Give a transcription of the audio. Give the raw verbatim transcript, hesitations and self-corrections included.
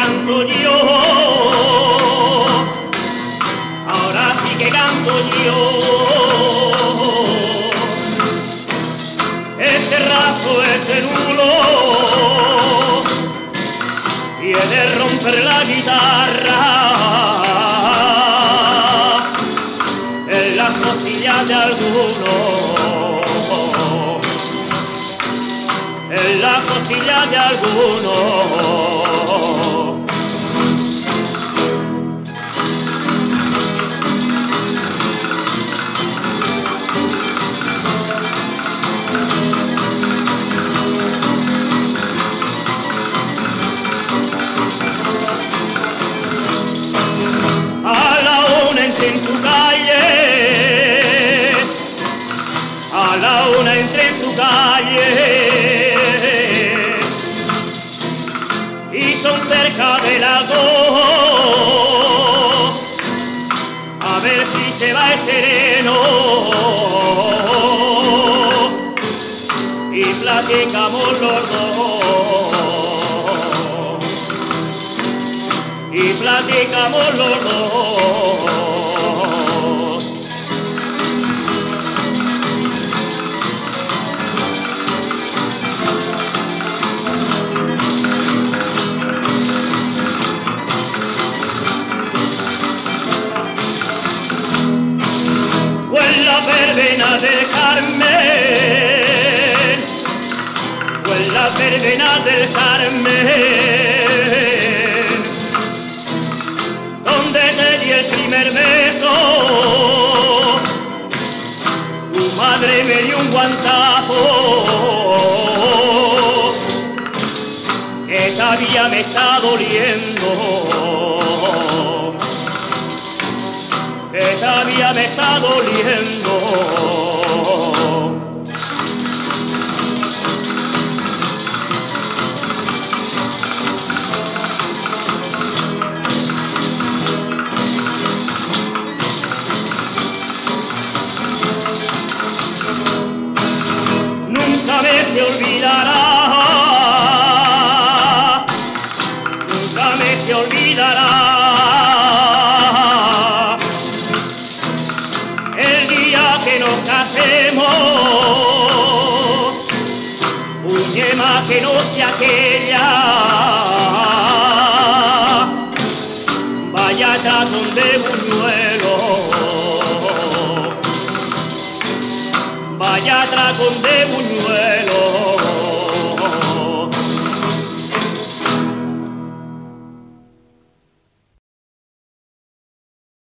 canto yo, ahora sí que canto yo. Este raso, este nulo, quiere romper la guitarra en las costillas de alguno, en las costillas de alguno. En tu calle, a la una entré en tu calle, y son cerca de las dos, a ver si se va el sereno, y platicamos los dos, y platicamos los dos. Verbena del Carmen, pues la verbena del Carmen, donde te di el primer beso, tu madre me dio un guantazo, que todavía me está doliendo, que todavía me está doliendo. Nunca me se olvidará, nunca me se olvidará que nos casemos, Uñema que no sea aquella, vaya tratón de buñuelo, vaya tragón de buñuelo.